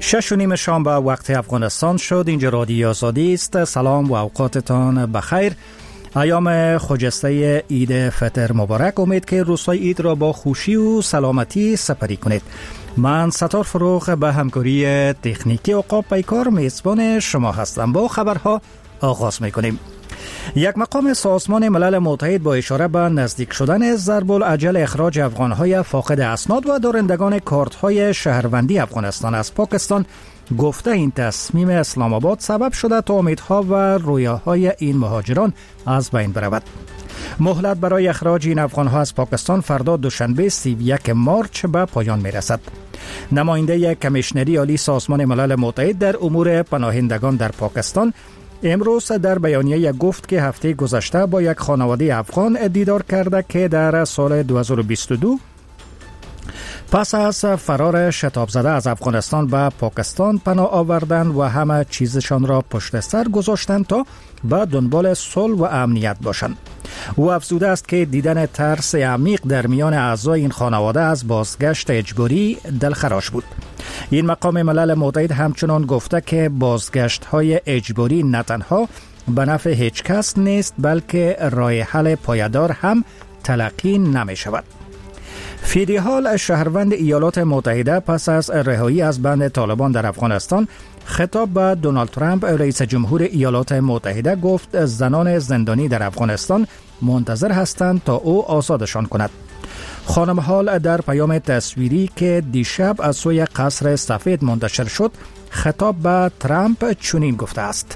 6:30 شام به وقت افغانستان شد. اینجا رادیو آزادی است. سلام و اوقاتتان بخیر. ایام خجسته عید فطر مبارک. امید که روزهای عید را با خوشی و سلامتی سپری کنید. من ستار فروغ به همکاری تکنیکی عقاب پیکار میزبان شما هستم. با خبرها آغاز میکنیم. یک مقام سازمان ملل متحد با اشاره به نزدیک شدن ضرب العجل اخراج افغانهای فاقد اسناد و دارندگان کارت‌های شهروندی افغانستان از پاکستان گفته این تصمیم اسلام آباد سبب شده تا امیدها و رویاهای این مهاجران از بین برود. مهلت برای اخراج این افغانها از پاکستان فردا دوشنبه 31 مارچ به پایان میرسد. نماینده کمیشنری عالی سازمان ملل متحد در امور پناهندگان در پاکستان امروز در بیانیه گفت که هفته گذشته با یک خانواده افغان دیدار کرده که در سال 2022 پس از فرار شتاب زده از افغانستان به پاکستان پناه آوردند و همه چیزشان را پشت سر گذاشتند تا به دنبال صلح و امنیت باشند. او افزوده است که دیدن ترس عمیق در میان اعضای این خانواده از بازگشت اجباری دلخراش بود. این مقام ملل متحد همچنان گفته که بازگشت‌های اجباری نه تنها به نفع هیچ کس نیست بلکه راه حل پایدار هم تلقی نمی شود. فیدی هال شهروند ایالات متحده پس از رهایی از بند طالبان در افغانستان خطاب به دونالد ترامپ رئیس جمهور ایالات متحده گفت زنان زندانی در افغانستان منتظر هستند تا او آزادشان کند. خانم هال در پیام تصویری که دیشب از سوی قصر سفید منتشر شد خطاب به ترامپ چنین گفته است: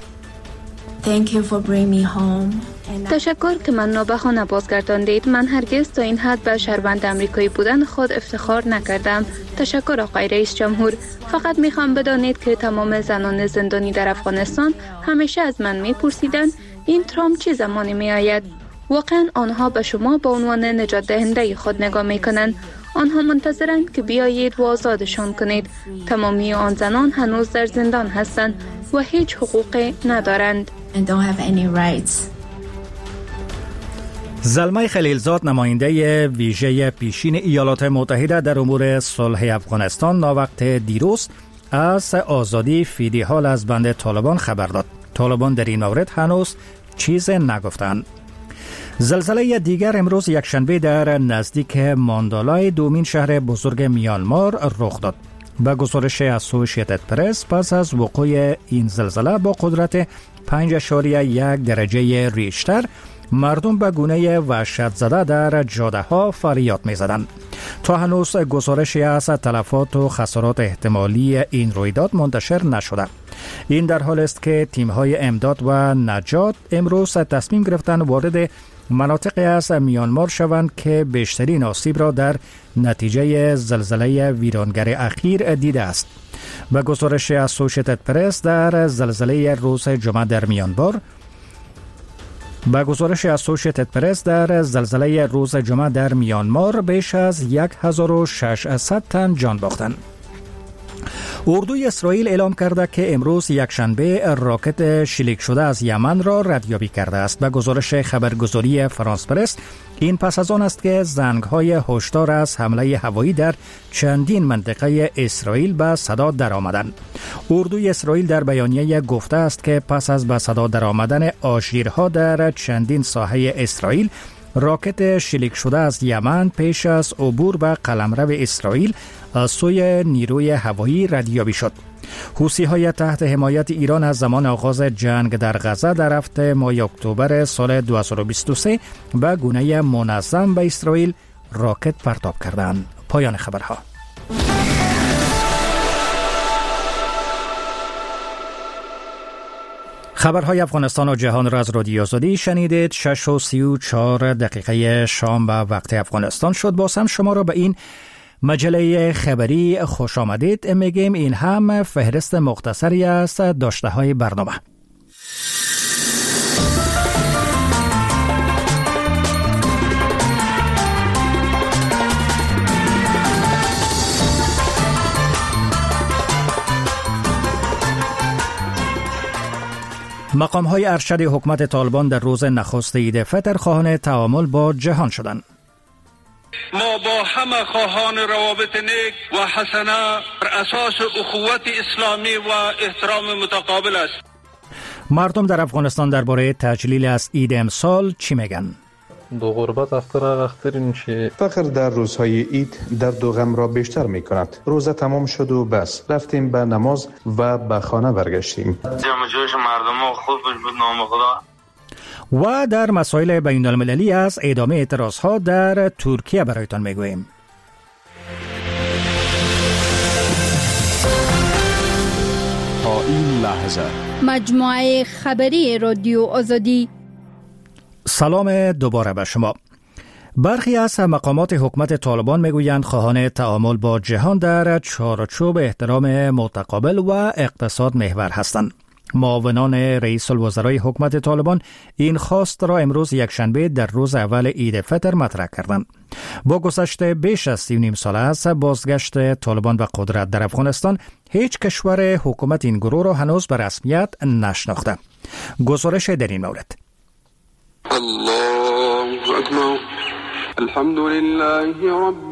تشکر که من به خانه بازگرداندید. من هرگز تا این حد به شهروند امریکایی بودن خود افتخار نکردم. تشکر آقای رئیس جمهور. فقط میخوام بدانید که تمام زنان زندانی در افغانستان همیشه از من میپرسیدند این ترامپ چه زمانی میآید. واقعا آنها به شما به عنوان نجات دهنده خود نگاه میکنند. آنها منتظرند که بیایید و آزادشان کنید. تمامی آن زنان هنوز در زندان هستند و هیچ حقوقی ندارند. زلمه خلیلزاد نماینده ویژه پیشین ایالات متحده در امور صلح افغانستان ناوقت دیروز از آزادی فیدی هال از بند طالبان خبر داد. طالبان در این مورد هنوز چیز نگفتند. زلزله دیگر امروز یکشنبه در نزدیک ماندالای دومین شهر بزرگ میانمار رخ داد. به گزارش اسوسییتد پرس پس از وقوع این زلزله با قدرت 5.1 درجه ریشتر مردم به گونه وحشت زده در جاده ها فریاد می زدند. تا هنوز گزارشی از تلفات و خسارات احتمالی این رویداد منتشر نشده. این در حال است که تیم های امداد و نجات امروز تصمیم گرفتند وارد مناطقی از میانمار شوند که بیشترین آسیب را در نتیجه زلزله ویرانگر اخیر دیده است. به گزارش اسوسییتد پرس در زلزله روز جمعه در میانمار بیش از 1600 تن جان باختند. اردوی اسرائیل اعلام کرده که امروز یکشنبه راکت شلیک شده از یمن را ردیابی کرده است. به گزارش خبرگزاری فرانس پرس این پس از آن است که زنگ‌های هشدار از حمله هوایی در چندین منطقه اسرائیل به صدا درآمدند. اردوی اسرائیل در بیانیه گفته است که پس از به صدا درآمدن آژیرها در چندین ساحه اسرائیل راکت شلیک شده از یمن پیش از عبور به قلمرو اسرائیل از سوی نیروی هوایی ردیابی شد. حوثی‌های تحت حمایت ایران از زمان آغاز جنگ در غزه در هفته ماه اکتبر سال 2023 به گونه منظم به اسرائیل راکت پرتاب کردند. پایان خبرها. خبرهای افغانستان و جهان را از رادیو آزادی شنیدید. 6:34 شام به وقت افغانستان شد. باز هم شما را به این مجله خبری خوش آمدید میگیم. این هم فهرست مختصری است داشته های برنامه. مقام‌های ارشد حکومت طالبان در روز نخست عید فطر خواهان تعامل با جهان شدند. ما با همه خواهان روابط نیک و حسنه بر اساس اخوت اسلامی و احترام متقابل است. مردم در افغانستان درباره تجلیل از عید امسال چی میگن؟ دو غربت اختر میشه. فقر در روزهای عید درد و غم را بیشتر می کند. روزه تمام شد و بس رفتیم به نماز و به خانه برگشتیم. جمع جوش مردم خوب بود نام خدا. و در مسائل بین المللی از ادامه اعتراضها در ترکیه برایتان میگوییم. تا این لحظه مجموعه خبری رادیو آزادی. سلام دوباره به شما. برخی از مقامات حکومت طالبان میگویند خواهان تعامل با جهان در چارچوب احترام متقابل و اقتصاد محور هستند. معاونان رئیس الوزرای حکومت طالبان این خواست را امروز یکشنبه در روز اول عید فطر مطرح کردند. با گذشت بیش از 3.5 سال از بازگشت طالبان به قدرت در افغانستان، هیچ کشور حکومت این گروه را هنوز به رسمیت نشناخته. گزارش در این مورد. الله اکبر الحمدلله رب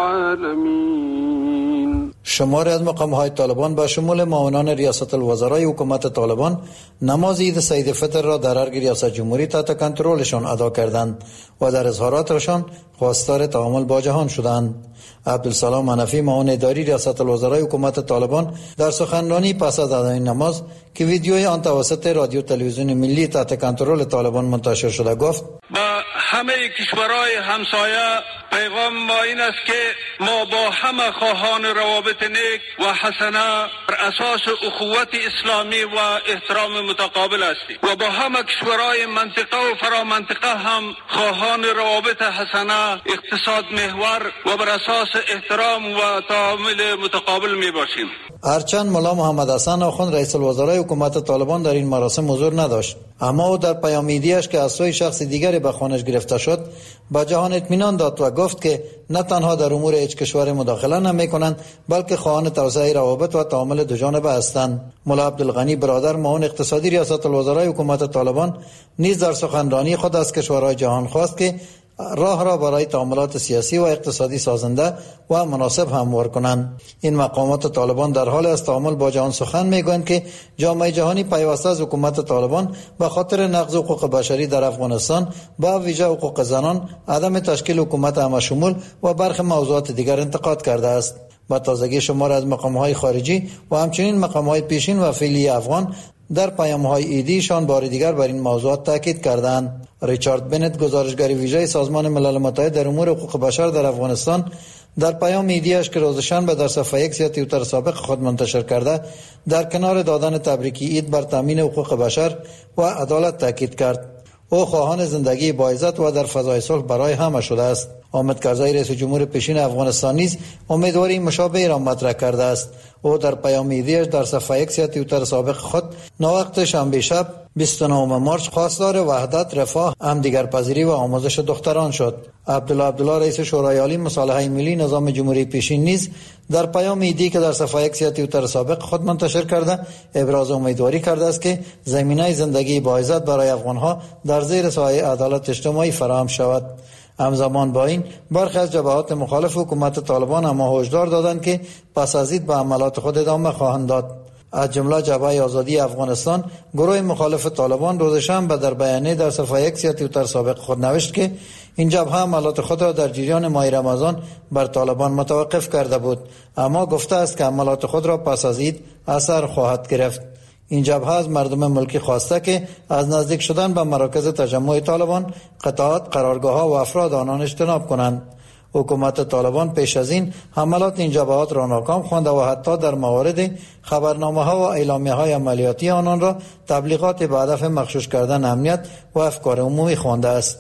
العالمین. شماری از مقام‌های طالبان با شمول معاونان ریاست الوزرای حکومت طالبان نماز عید سعید فطر را در ارگ ریاست جمهوری تحت کنترلشان ادا کردند و در اظهاراتشان خواستار تعامل با جهان شدند. عبدالسلام حنفی معاون اداری ریاست الوزرای حکومت طالبان در سخنرانی پس از ادای نماز که ویدیوی آن توسط رادیو تلویزیون ملی تحت کنترل طالبان منتشر شده گفت: با همه کشورهای همسایه پیغام ما این است که ما با همه خواهان روابط نیک و حسنه بر اساس اخوت اسلامی و احترام متقابل هستیم و با همه کشورهای منطقه و فرامنطقه هم خواهان روابط حسنه، اقتصاد محور و بر اساس احترام و تعامل متقابل می باشیم. هرچند ملا محمد حسن آخوند رئیس الوزرای حکومت طالبان در این مراسم حضور نداشت، اما او در پیام ایدیش که از سوی شخص دیگری به خانش گرفته شد با جهان اطمینان داد و گفت که نه تنها در امور هیچ کشور مداخله نمی‌کنند بلکه خواهان توسعه روابط و تعامل دو جانبه هستند. ملا عبدالغنی برادر معاون اقتصادی ریاست الوزرای حکومت طالبان نیز در سخنرانی خود از کشورهای جهان خواست که راه را برای تعاملات سیاسی و اقتصادی سازنده و مناسب هموار کنند. این مقامات طالبان در حال از تعامل با جهان سخن میگویند که جامعه جهانی پیوسته از حکومت طالبان به خاطر نقض حقوق بشری در افغانستان، با ویژه حقوق زنان، عدم تشکیل حکومت همشمول و برخی موضوعات دیگر انتقاد کرده است. با تازگی شمار از مقام‌های خارجی و همچنین مقام‌های پیشین و فعلی افغان در پیام‌های ایدیشان بار دیگر بر این موضوعات تاکید کردند. ریچارد بنت، گزارشگر ویژه سازمان ملل متحد در امور حقوق بشر در افغانستان، در پیام ایدیش که روز شنبه در صفحه ایکس یا توییتر سابق خود منتشر کرده، در کنار دادن تبریکی عید بر تامین حقوق بشر و عدالت تاکید کرد. او خواهان زندگی با عزت و در فضای صلح برای همه شده است. حامد کرزی رئیس جمهور پیشین افغانستان نیز امیدواری مشابه را مطرح کرده است. او در پیام ایدیش در صفحه ایکس یا توییتر سابق خود ناوقت شنبه شب 29 مارس خواستار وحدت، رفاه، همدیگرپذیری و آموزش دختران شد. عبدالله رئیس شورای عالی مصالحه ملی نظام جمهوری پیشین نیز در پیام ایدی که در صفحه ایکس یا توییتر سابق خود منتشر کرده ابراز امیدواری کرده است که زمینه زندگی با عزت برای افغانها در زیر سایه عدالت اجتماعی فراهم شود. همزمان با این برخی از جبهات مخالف حکومت طالبان اما هشدار دادند که پس از عید به عملات خود ادامه خواهند داد. از جمله جبهه آزادی افغانستان، گروه مخالف طالبان، روز شنبه در بیانیه در صفحه ایکس یا توییتر سابق خود نوشت که این جبهه عملات خود را در جریان ماه رمضان بر طالبان متوقف کرده بود، اما گفته است که عملات خود را پس از عید اثر خواهد گرفت. این جبهه از مردم ملکی خواسته که از نزدیک شدن به مراکز تجمع طالبان، قطعات، قرارگاه‌ها و افراد آنان اجتناب کنند. حکومت طالبان پیش از این حملات این جبهات را ناکام خوانده و حتی در موارد خبرنامه‌ها و اعلامیه‌های عملیاتی آنان را تبلیغات به هدف مغشوش کردن امنیت و افکار عمومی خوانده است.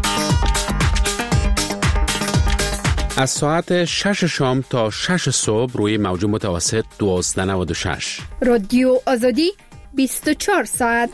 از ساعت 6 شام تا 6 صبح روی موج متوسط 1296 رادیو آزادی 24 ساعت.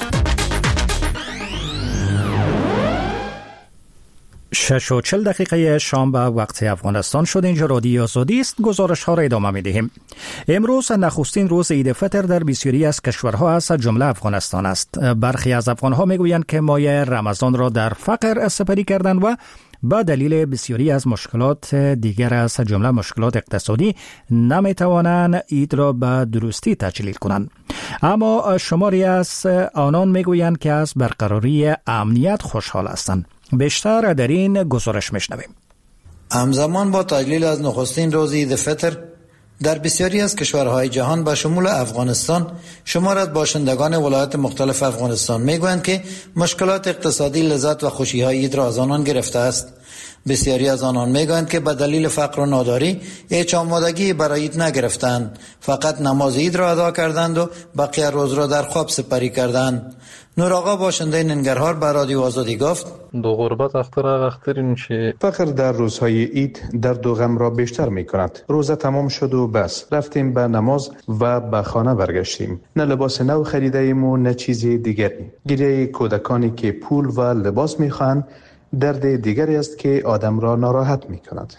6:40 شام به وقت افغانستان شد. اینجا رادیو آزادی است. گزارش ها را ادامه می‌دهیم. امروز نخستین روز عید فطر در بسیاری از کشورها از جمله افغانستان است. برخی از افغانها میگویند که ماه رمضان را در فقر سپری کردند و به دلیل بسیاری از مشکلات دیگر از جمله مشکلات اقتصادی نمیتوانند عید را به درستی تجلیل کنند. اما شماری از آنان میگویند که از برقراری امنیت خوشحال هستند. بیشتر در این گزارش میشنویم. همزمان با تجلیل از نخستین روز عید فطر در بسیاری از کشورهای جهان به شمول افغانستان، شمار از باشندگان ولایات مختلف افغانستان میگویند که مشکلات اقتصادی لذت و خوشی‌های عید را از آنان گرفته است. بسیاری از آنان میگویند که به دلیل فقر و ناداری هیچ آمادگی برای عید نگرفتند، فقط نماز عید را ادا کردند و بقیه روز را در خواب سپری کردند. نور آقا باشنده ننگرهار به رادیو آزادی گفت: دو غربت اختر میشه. فقر در روزهای عید درد و غم را بیشتر می کند. روزه تمام شد و بس رفتیم به نماز و به خانه برگشتیم. نه لباس نو خریده ایم و نه چیز دیگری. گریه کودکانی که پول و لباس میخوان درد دیگری است که آدم را ناراحت می کند.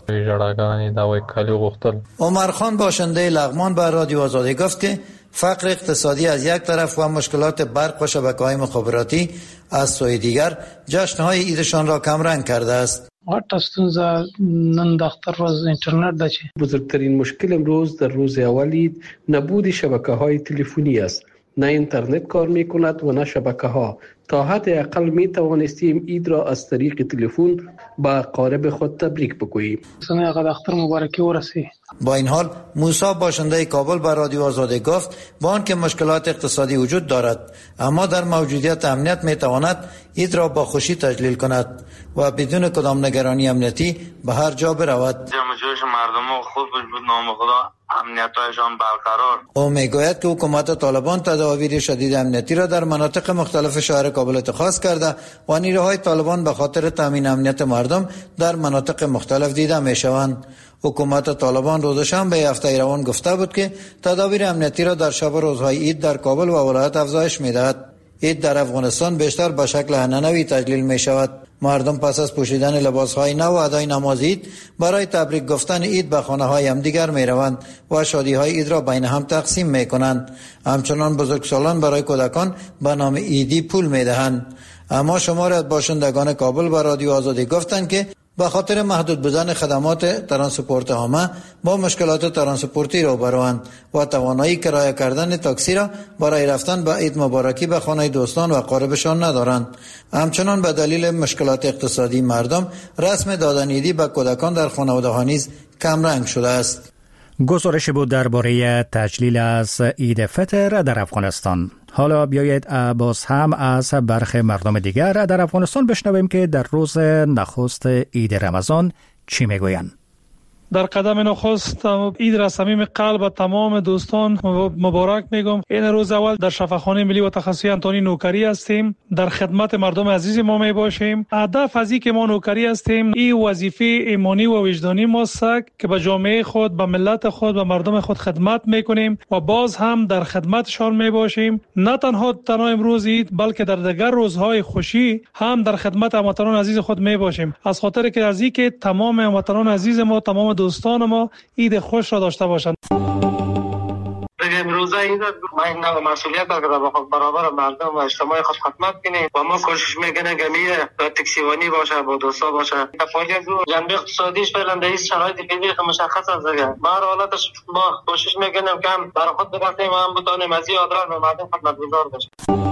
عمر خان باشنده لغمان به رادیو آزادی گفت که فقر اقتصادی از یک طرف و مشکلات برق و شبکه‌های مخابراتی از سوی دیگر جشن‌های عیدشان را کمرنگ کرده است. نن د اختر روز اینترنت ده چې بزرگترین مشکل امروز در روز اول عید نبود شبکه‌های تلفنی است. نه اینترنت کار می‌کند و نه شبکه‌ها. تا حد اقل می توانستیم عید را از طریق تلفن با اقارب خود تبریک بگوییم. سنه قد اختر مبارکی ورسی. با این حال موسی باشنده کابل به رادیو آزادی گفت با آنکه مشکلات اقتصادی وجود دارد اما در موجودیت امنیت می تواند عید را با خوشی تجلیل کند و بدون کدام نگرانی امنیتی به هر جا برود. جمع جوش مردم خود بود نام خدا امنیتایشان برقرار. او میگوید که حکومت طالبان تدابیر شدید امنیتی را در مناطق مختلف شهر کابل اتخاذ کرده و نیروهای طالبان به خاطر تامین امنیت مردم در مناطق مختلف دیده میشوند. حکومت طالبان روز شنبه هفته روان گفته بود که تدابیر امنیتی را در شب روزهای عید در کابل و ولایت افزایش میدهد. عید در افغانستان بیشتر به شکل هننوی تجلیل می شود. مردم پس از پوشیدن لباسهای نو و ادای نماز عید برای تبریک گفتن عید به خانه‌های همدیگر می روند و شادی‌های عید را بین هم تقسیم می کنند. همچنان بزرگسالان برای کودکان به نام عیدی پول می دهند. اما شماری از باشندگان کابل به رادیو آزادی گفتند که به خاطر محدود بودن خدمات ترانسپورت عامه با مشکلات ترانسپورتی روبروند و توانایی کرایه کردن تاکسی را برای رفتن به عید مبارکی به خانه دوستان و اقاربشان ندارند. همچنان به دلیل مشکلات اقتصادی مردم رسم دادن عیدی به کودکان در خانواده‌ها نیز کمرنگ شده است. گزارش بود درباره تجلیل از عید فطر در افغانستان. حالا بیایید باز هم از برخی مردم دیگر در افغانستان بشنویم که در روز نخست عید رمضان چی میگویند. در قدم نخست عید را صمیم قلب تمام دوستان مبارک میگم. این روز اول در شفاخانه ملی و تخصصی انتونی نوکری هستیم، در خدمت مردم عزیز ما می باشیم. هدف از این که ما نوکری هستیم این وظیفه ایمانی و وجدانی ماست که به جامعه خود، به ملت خود و مردم خود خدمت میکنیم و باز هم در خدمتشان می باشیم. نه تنها امروز عید بلکه در دیگر روزهای خوشی هم در خدمت هموطنان عزیز خود می باشیم. از خاطر که از این که تمام هموطنان عزیز ما، تمام دوستان ما عید خوش را داشته باشند. امروز عید ما این مسئولیت داریم برابر مردم و اجتماع خود خدمت کنیم و ما کوشش میکنیم که تکسیوانی باشه، با دوستا باشه. فعالیت جنبه اقتصادیش فعلا در این شرایط فعلی مشخص است. ما حالتش ما کوشش میکنیم که هم برای خود بگردیم و هم بتونیم از این آدرس به مردم خدمتگزار باشیم.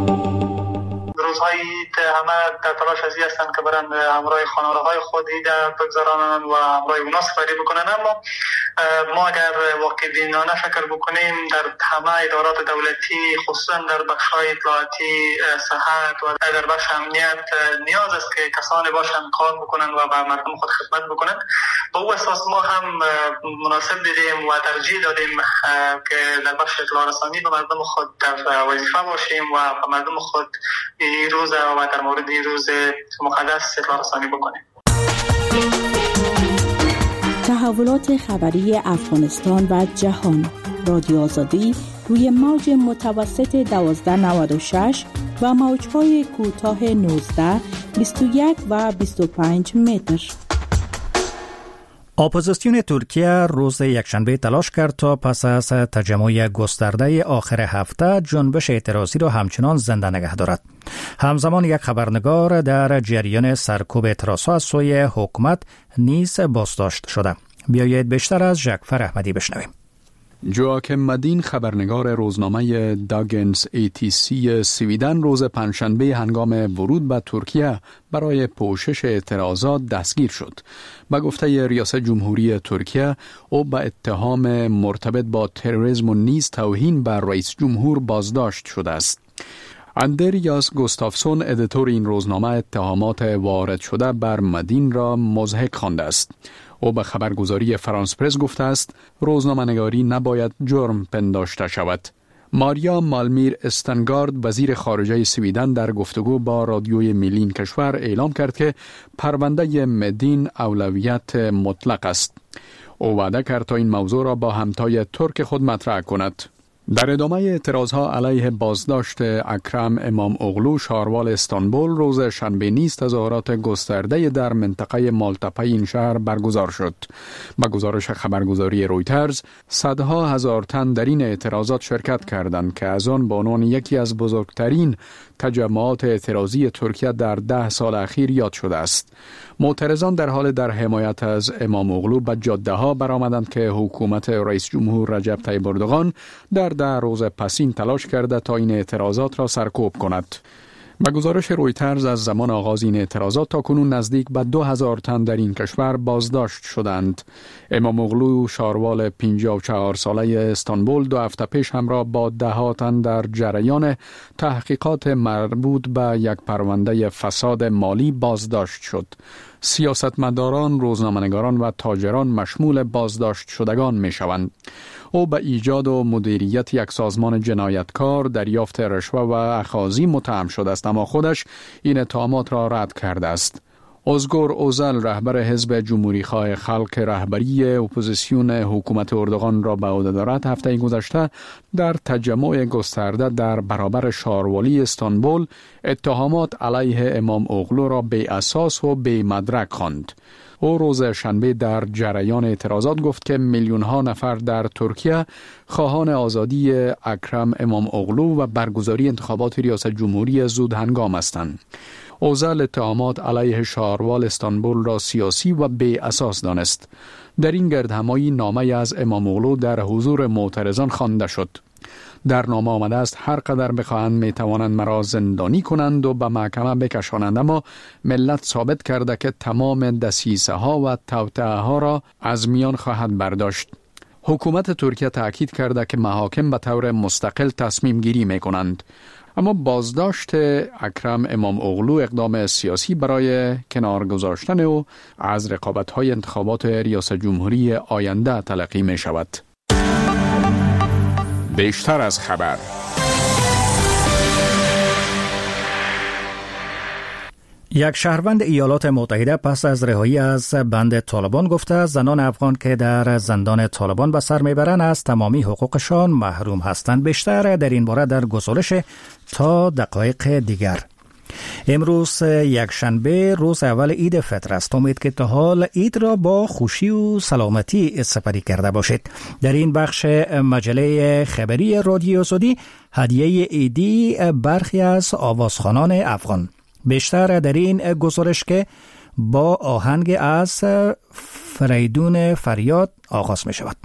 روزهای عید همه در تلاش از این هستند که برند همراه خانواده‌های خود عید بگذرانند و همراه اونا سپری بکنند. اما ما اگر واقع بینانه فکر بکنیم در همه ادارات دولتی، خصوصا در بخش‌های اطلاعاتی، صحت و در بخش امنیت نیاز است که کسانی باشند کار بکنند و به مردم خود خدمت بکنند. با او اساس ما هم مناسب دیدیم و ترجیح دادیم که در بخش اطلاع رسانی به مردم خود در وظیفه باشیم و به مردم خود این روز و در مورد این روز مقدس اطلاع رسانی بکنیم. تحولات خبری افغانستان و جهان. رادیو آزادی روی موج متوسط 1296 و موج‌های کوتاه 19، 21 و 25 متر. اپوزیسیون ترکیه روز یکشنبه تلاش کرد تا پس از تجمع گسترده آخر هفته جنبش اعتراضی را همچنان زنده نگه دارد. همزمان یک خبرنگار در جریان سرکوب اعتراضها از سوی حکومت نیز بازداشت شده. بیایید بیشتر از جعفر احمدی بشنویم. جواکم مدین خبرنگار روزنامه داگنز ATC سویدن روز پنجشنبه هنگام ورود به ترکیه برای پوشش اعتراضات دستگیر شد. به گفته ریاست جمهوری ترکیه او به اتهام مرتبط با تروریسم و نیز توهین بر رئیس جمهور بازداشت شده است. اندریاس گوستافسون ادیتور این روزنامه اتهامات وارد شده بر مدین را مضحک خوانده است. او به خبرگزاری فرانس پرس گفته است روزنامه‌نگاری نباید جرم پنداشته شود. ماریا مالمیر استنگارد وزیر خارجه سویدن در گفتگو با رادیوی ملی کشور اعلام کرد که پرونده مدین اولویت مطلق است. او وعده کرد تا این موضوع را با همتای ترک خود مطرح کند. در ادامه اعتراضها علیه بازداشت اکرم امام اغلو شاروال استانبول روز شنبه نیز تظاهرات گسترده در منطقه مالتپه این شهر برگزار شد. با گزارش خبرگزاری رویترز صدها هزار تن در این اعتراضات شرکت کردند که از آن به عنوان یکی از بزرگترین تجمعات اعتراضی ترکیه در 10 سال اخیر یاد شده است. معترضان در حال در حمایت از امام اغلو به جاده ها برآمدند که حکومت رئیس جمهور رجب طیب اردوغان در 10 روز پسین تلاش کرده تا این اعتراضات را سرکوب کند. به گزارش رویترز از زمان آغاز این اعتراضات تا کنون نزدیک به 2000 تن در این کشور بازداشت شدند. امام اغلو شاروال 54 ساله استانبول 2 هفته پیش همراه با 10 تن در جریان تحقیقات مربوط به یک پرونده فساد مالی بازداشت شد. سیاستمداران، روزنامه‌نگاران و تاجران مشمول بازداشت شدگان می شوند. او به ایجاد و مدیریت یک سازمان جنایتکار، دریافت رشوه و اخاذی متهم شده است، اما خودش این اتهامات را رد کرده است. ازگور اوزل رهبر حزب جمهوری‌خواه خلق رهبری اپوزیسیون حکومت اردوغان را به عهده دارد هفته گذشته در تجمع گسترده در برابر شاروالی استانبول اتهامات علیه امام اغلو را بی اساس و بی مدرک خواند. او روز شنبه در جریان اعتراضات گفت که میلیون ها نفر در ترکیه خواهان آزادی اکرم امام اغلو و برگزاری انتخابات ریاست جمهوری زود هنگام هستند. اوزل اتهامات علیه شاروال استانبول را سیاسی و بی اساس دانست. در این گردهمایی نامه از امام اغلو در حضور معترضان خوانده شد. در نامه آمده است هر قدر بخواهند می توانند مرا زندانی کنند و به محکمه بکشانند، اما ملت ثابت کرده که تمام دسیسه ها و توطئه ها را از میان خواهد برداشت. حکومت ترکیه تاکید کرده که محاکم به طور مستقل تصمیم گیری می کنند. اما بازداشت اکرم امام اغلو اقدام سیاسی برای کنار گذاشتن او از رقابت‌های انتخابات ریاست جمهوری آینده تلقی می شود. بیشتر از خبر. یک شهروند ایالات متحده پس از رهایی از بند طالبان گفته زنان افغان که در زندان طالبان به سر میبرند از تمامی حقوقشان محروم هستند. بیشتر در این باره در گزارش تا دقایق دیگر. امروز یک شنبه روز اول عید فطر است. امید که تا حال عید را با خوشی و سلامتی سپری کرده باشید. در این بخش مجله خبری رادیو آزادی هدیه عیدی برخی از آوازخوانان افغان. بیشتر در این گزارش که با آهنگ از فریدون فریاد آغاز می شود.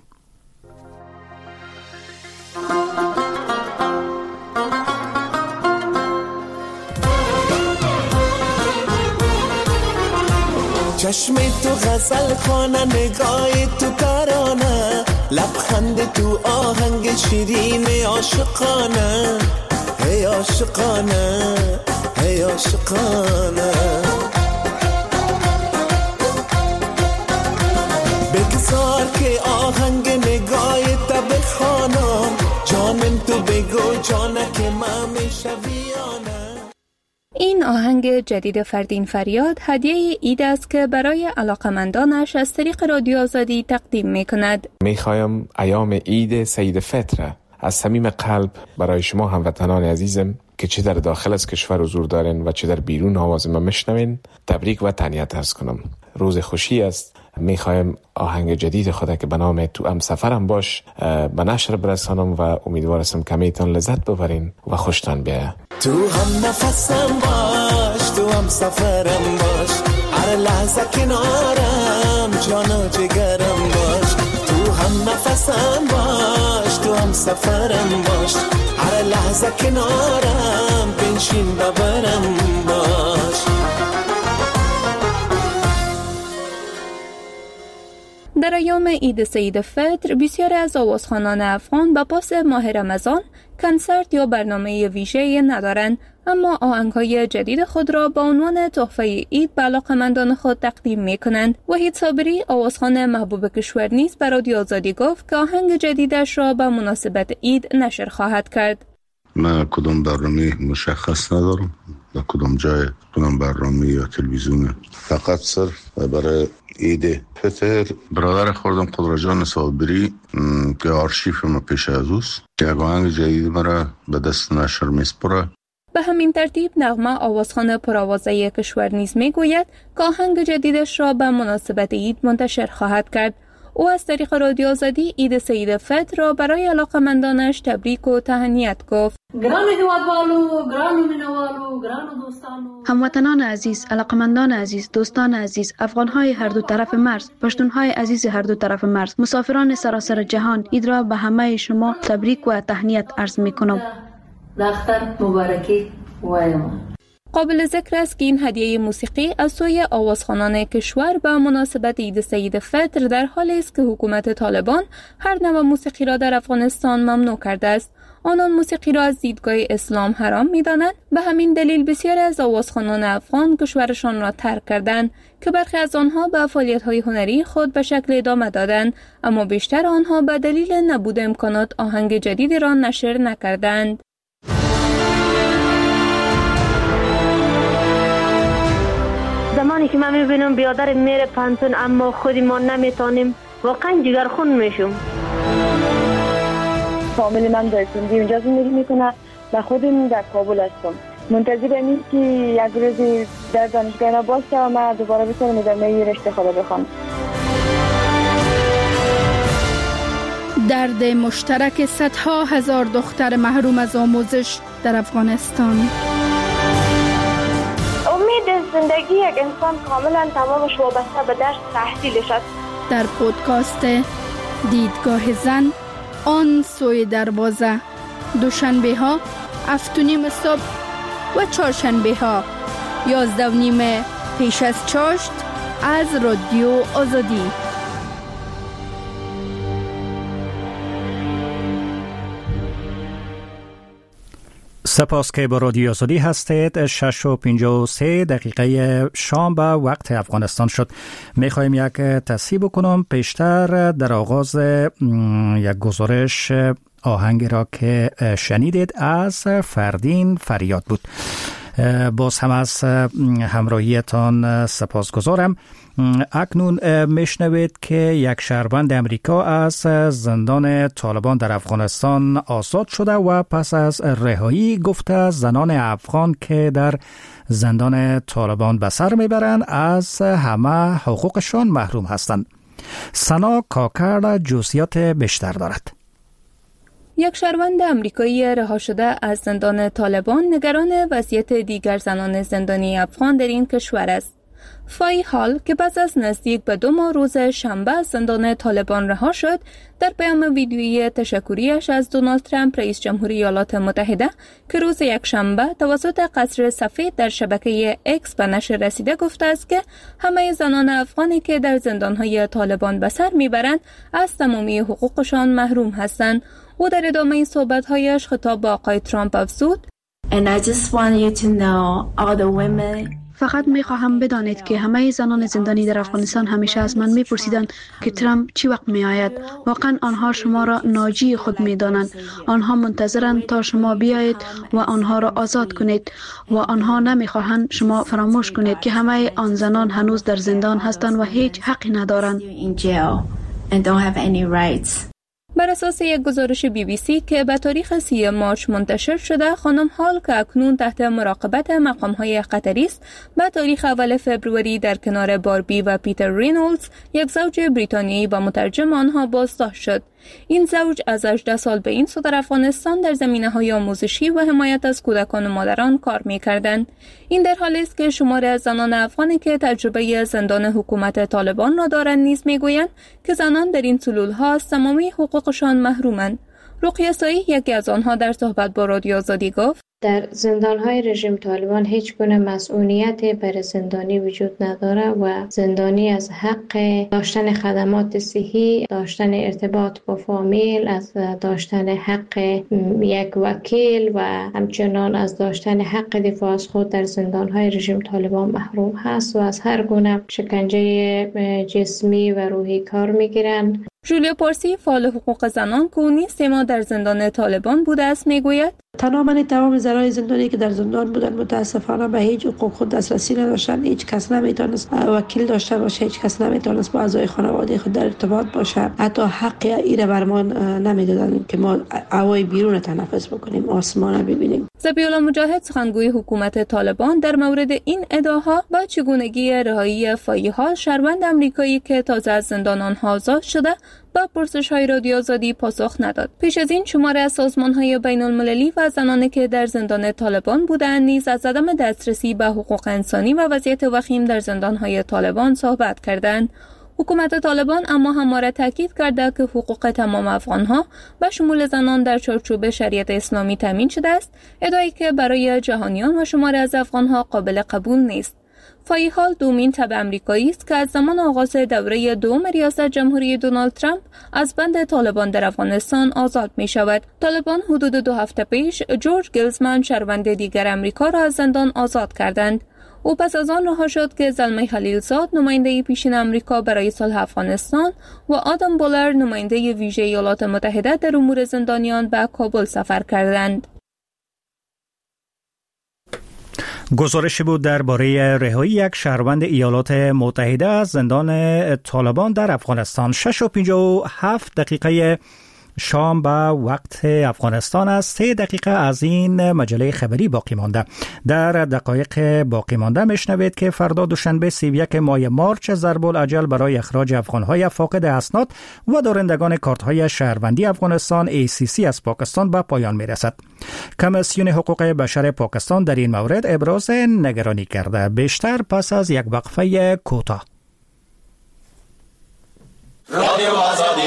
چشم تو غزل خوانه، نگاه تو ترانه، لبخند تو آهنگ شیرین عاشقانه، هی عاشقانه هی عاشقانه. بگذار که آهنگ نگاه تا بخوانم، جانم تو بگو جانه که من میشویانه. این آهنگ جدید فردین فریاد هدیه عید است که برای علاقمندانش از طریق رادیو آزادی تقدیم می کند. میخوایم ایام عید سید فطر از صمیم قلب برای شما هموطنان عزیزم که چه در داخل از کشور حضور دارین و چه در بیرون آواز ما میشنوین تبریک و تهنیت عرض کنم. روز خوشی است، میخوایم آهنگ جدید خود که به نام تو هم سفرم باش به نشر برسانم و امیدوارم کمیتان لذت ببرین و خوشتان بیاید. تو هم نفسم باش، تو هم سفرم باش، هر لحظه کنارم جان و جگرم باش. تو هم نفسم باش، تو هم سفرم باش، هر لحظه کنارم بنشین ببرم باش. در ایام عید سید فطر بسیاری از آوازخوانان افغان به پاس ماه رمضان کنسرت یا برنامه ویژه‌ای ندارند، اما آهنگ‌های جدید خود را به عنوان تحفه عید به علاقه‌مندان خود تقدیم می‌کنند. وحید صابری آوازخوان محبوب کشور نیز به رادیو آزادی گفت که آهنگ جدیدش را به مناسبت عید نشر خواهد کرد. من کدام برنامه مشخص ندارم، در کدام جای کدام برنامه یا تلویزیون، فقط صرف برای عید فطر برادر خوردم قدرجان صابری که آرشیف ما پیش از اوست، یک آهنگ جدید مرا به دست نشر میسپره. به همین ترتیب نغمه آوازخوان پرآوازه کشور نیز میگوید که آهنگ جدیدش را به مناسبت عید منتشر خواهد کرد. او از طریق رادیو آزادی عید سید فطر را برای علاقه‌مندانش تبریک و تهنیت گفت. گران هیوادوالو، گران مینوالو، گران دوستانو، هموطنان عزیز، علاقمندان عزیز، دوستان عزیز، افغان‌های هر دو طرف مرز، پشتون‌های عزیز هر دو طرف مرز، مسافران سراسر جهان، عید را به همه شما تبریک و تهنیت عرض می‌کنم. دختر مبارکی وایم. قابل ذکر است که این هدیه موسیقی از سوی آوازخوانان کشور به مناسبت عید سید فطر در حالی است که حکومت طالبان هر نوع موسیقی را در افغانستان ممنوع کرده است. آنان موسیقی را از دیدگاه اسلام حرام می‌دانند. به همین دلیل بسیاری از آوازخوانان افغان کشورشان را ترک کردند که برخی از آنها به فعالیت‌های هنری خود به شکل ادامه دادند، اما بیشتر آنها به دلیل نبود امکانات آهنگ جدیدی را نشر نکردند. زمانی که من میبینم بیادر میره پانتون اما خودی ما نمیتونیم، واقعا جگرخون میشم. فامیلی من در سندی اونجا زندگی میکنه و خودم در کابل هستم. منتظر اینم که یک روزی در دانشگاه باشه و من دوباره بتونم ادامه رشته خود بخوام. درد مشترک صدها هزار دختر محروم از آموزش در افغانستان. زندگی یک انسان کاملا تمامش وابسته به درس تحصیلش است. در پودکاست دیدگاه زن آن سوی دروازه، دوشنبه ها 7:30 صبح و چهارشنبه ها 11:30 پیش از چاشت از رادیو آزادی. سپاس که با رادیو آزادی هستید. 6:53 شام به وقت افغانستان شد. میخوایم یک تصحیح بکنم. پیشتر در آغاز یک گزارش آهنگی را که شنیدید از فردین فریاد بود. باز هم از همراهیتان سپاسگزارم. اکنون میشنوید که یک شهروند امریکا از زندان طالبان در افغانستان آزاد شده و پس از رهایی گفته زنان افغان که در زندان طالبان به سر میبرند از همه حقوقشان محروم هستند. سنا کاکر جزئیات بیشتر دارد. یک شهروند آمریکایی رها شده از زندان طالبان نگران وضعیت دیگر زنان زندانی افغان در این کشور است. فای هال که پس از نزدیک به 2 ماه روز شنبه از زندان طالبان رها شد، در پیام ویدیویی تشکریش از دونالد ترامپ رئیس جمهوری ایالات متحده که روز یک شنبه توسط قصر سفید در شبکه اکس به نشر رسیده گفته است که همه زنان افغانی که در زندان‌های طالبان به سر میبرند از تمامی حقوقشان محروم هستند. او در ادامه صحبت‌هایش خطاب به آقای ترامپ افزود: فقط میخواهم بدانید که همه زنان زندانی در افغانستان همیشه از من میپرسیدند که ترامپ چی وقت میآید. واقعا آنها شما را ناجی خود میدانند. آنها منتظرند تا شما بیایید و آنها را آزاد کنید و آنها نمیخواهند شما فراموش کنید که همه آن زنان هنوز در زندان هستند و هیچ حقی ندارند. بر اساس یک گزارش BBC که به تاریخ 30 مارچ منتشر شده، خانم هال که اکنون تحت مراقبت مقام‌های قطری است، به تاریخ اول فوریه در کنار باربی و پیتر رینولدز، یک زوج بریتانیایی و مترجم آنها بازداشت شد. این زوج از 18 سال به این سو در افغانستان در زمینه‌های آموزشی و حمایت از کودکان و مادران کار می‌کردند. این در حالی است که شماری از زنان افغانی که تجربه زندان حکومت طالبان را دارند نیز می‌گویند که زنان در این سلول‌ها از تمامی حقوقشان محرومند. رقیه سایی، یکی از آنها، در صحبت با رادیو آزادی گفت: در زندان‌های رژیم طالبان هیچ گونه مسئولیتی بر زندانی وجود نداره و زندانی از حق داشتن خدمات صحی، داشتن ارتباط با فامیل، از داشتن حق یک وکیل و همچنان از داشتن حق دفاع از خود در زندان‌های رژیم طالبان محروم هست و از هر گونه شکنجه جسمی و روحی کار می‌گیرند. جولیا پارسی، فعال حقوق زنان که او نیز 3 ماه در زندان طالبان بوده است، میگوید: تمام زنان زندانی که در زندان بودن متاسفانه به هیچ حقوق خود دسترسی نداشتن. هیچ کس نمیتونست وکیل داشته باشه، هیچ کس نمیتونست با اعضای خانواده خود در ارتباط باشه. حتی حق ایره برمان نمیدادن که ما هوای بیرون تنفس بکنیم، آسمان ببینیم. ذبیح الله مجاهد، سخنگوی حکومت طالبان، در مورد این ادعاها با چگونگی رهایی فایی‌ها، شهروند آمریکایی که تازه از زندان آنها آزاد شده، با پرسش‌های رادیو آزادی پاسخ نداد. پیش از این شماره از سازمان‌های بین‌المللی و زنانی که در زندان طالبان بودند نیز از عدم دسترسی به حقوق انسانی و وضعیت وخیم در زندان‌های طالبان صحبت کردند. حکومت طالبان اما همواره تاکید کرده که حقوق تمام افغان‌ها به شمول زنان در چارچوب شریعت اسلامی تامین شده است، ادعایی که برای جهانیان و شماره از افغان‌ها قابل قبول نیست. فایی‌هال دومین تبع آمریکایی است که از زمان آغاز دوره دوم ریاست جمهوری دونالد ترامپ از بند طالبان در افغانستان آزاد می شود. طالبان حدود 2 هفته پیش جورج گیلزمن، شهروند دیگر آمریکا، را از زندان آزاد کردند. او پس از آن رها شد که زلمه خلیلزاد، نماینده پیشین آمریکا برای صلح افغانستان، و آدم بولر، نماینده ویژه ایالات متحده در امور زندانیان، به کابل سفر کردند. گزارشی بود درباره رهایی یک شهروند ایالات متحده از زندان طالبان در افغانستان. 6:57 شام به وقت افغانستان است. 3 دقیقه از این مجله خبری باقی مانده. در دقایق باقی مانده میشنوید که فردا دوشنبه 31 ماه مارچ ضرب الاجل برای اخراج افغانهای فاقد اسناد و دارندگان کارت‌های شهروندی افغانستان ACC از پاکستان به پایان میرسد. کمیسیون حقوق بشر پاکستان در این مورد ابراز نگرانی کرده. بیشتر پس از یک وقفه کوتاه. رادیو آزادی.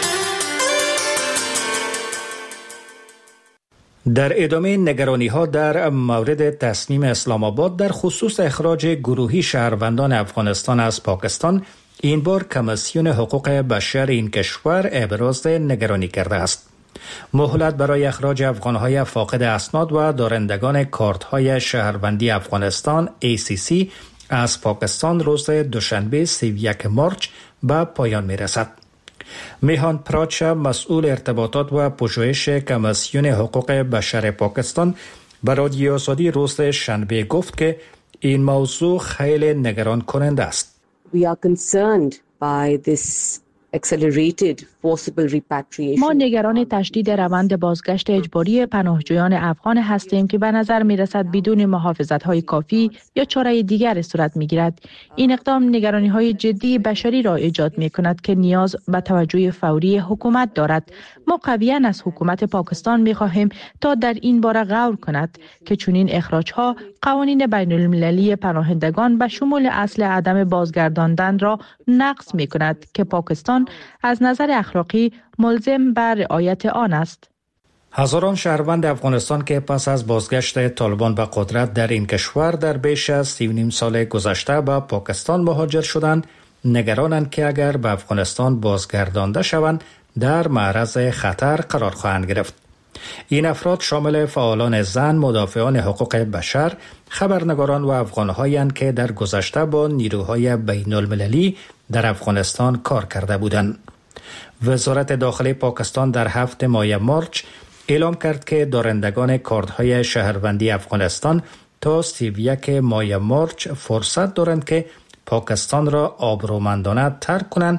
در ادامه نگرانی‌ها در مورد تصمیم اسلام آباد در خصوص اخراج گروهی شهروندان افغانستان از پاکستان، این بار کمیسیون حقوق بشر این کشور ابراز نگرانی کرده است. مهلت برای اخراج افغان‌های فاقد اسناد و دارندگان کارت‌های شهروندی افغانستان ACC از پاکستان روز دوشنبه 31 مارچ به پایان می‌رسد. میهان پراچا، مسئول ارتباطات و پژوهش کمیسیون حقوق بشر پاکستان، به رادیو آزادی روز شنبه گفت که این موضوع خیلی نگران کننده است. We are concerned by this accelerated forcible repatriation. ما نگران تشدید روند بازگشت اجباری پناهجویان افغان هستیم که به نظر می رسد بدون محافظت‌های کافی یا چاره دیگر صورت می گیرد. این اقدام نگرانی‌های جدی بشری را ایجاد می کند که نیاز به توجه فوری حکومت دارد. ما قویاً از حکومت پاکستان می خواهیم تا در این باره غور کند که چنین اخراج‌ها قوانین بین‌المللی پناهندگان به شمول اصل عدم بازگرداندن را نقض می کند که پاکستان از نظر اخلاقی ملزم بر رعایت آن است. هزاران شهروند افغانستان که پس از بازگشت طالبان به قدرت در این کشور در بیش از 3.5 سال گذشته به پاکستان مهاجر شدند، نگرانند که اگر به افغانستان بازگردانده شوند در معرض خطر قرار خواهند گرفت. این افراد شامل فعالان زن، مدافعان حقوق بشر، خبرنگاران و افغان‌هایند که در گذشته با نیروهای بین‌المللی در افغانستان کار کرده بودند. وزارت داخلی پاکستان در 7 ماه مارچ اعلام کرد که دارندگان کارت‌های شهروندی افغانستان تا 31 ماه مارچ فرصت دارند که پاکستان را آبرومندانه ترک کنند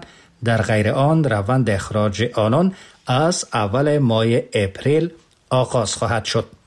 در غیر آن روند اخراج آنان از اول ماه اپریل آغاز خواهد شد.